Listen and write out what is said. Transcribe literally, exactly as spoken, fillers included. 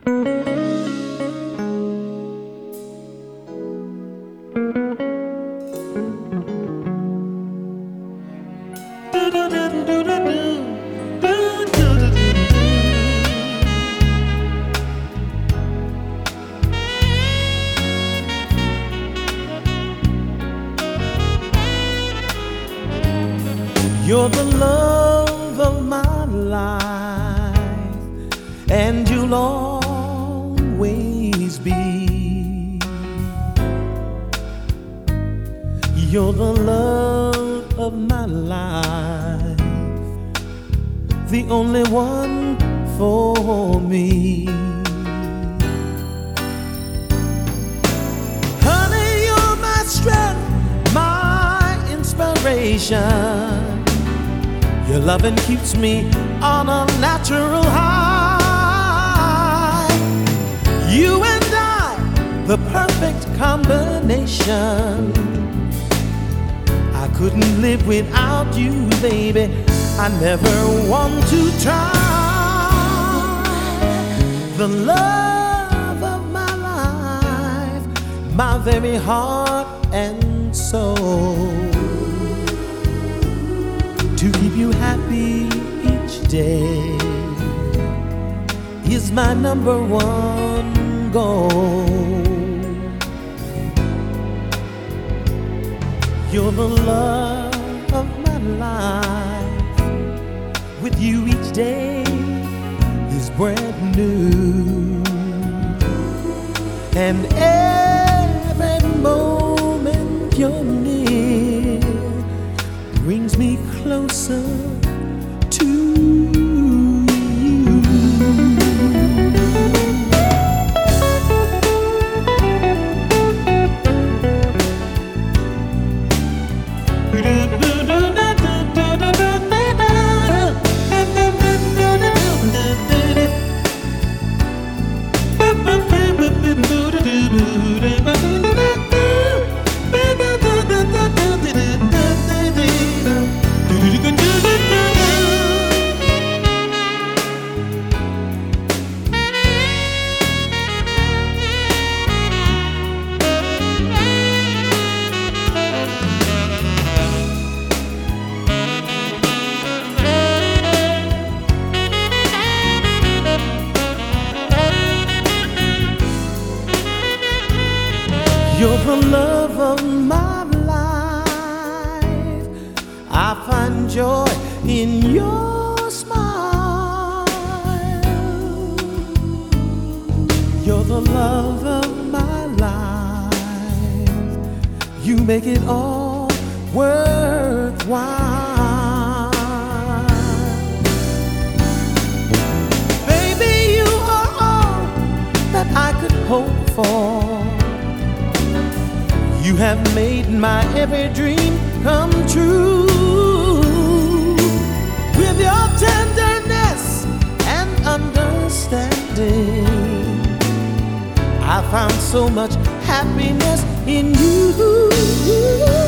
You're the love of my life, and you'll always be. You're the love of my life, the only one for me. Honey, you're my strength, my inspiration. Your loving keeps me on a natural high. You and I, the perfect combination. I couldn't live without you, baby. I never want to try. The love of my life, my very heart and soul. To keep you happy each day is my number one goal. You're the love of my life. With you each day is brand new, and every moment you're near brings me closer to you. You're the love of my life. I find joy in your smile. You're the love of my life. You make it all worthwhile. Baby, you are all that I could hope for. You have made my every dream come true. With your tenderness and understanding, I found so much happiness in you.